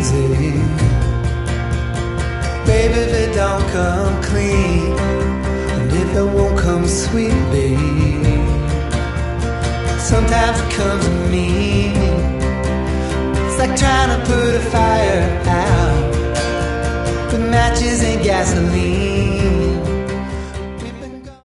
easy. Baby, if it don't come clean, and if it won't come sweet, babe, sometimes it comes to me. It's like trying to put a fire out with matches and gasoline.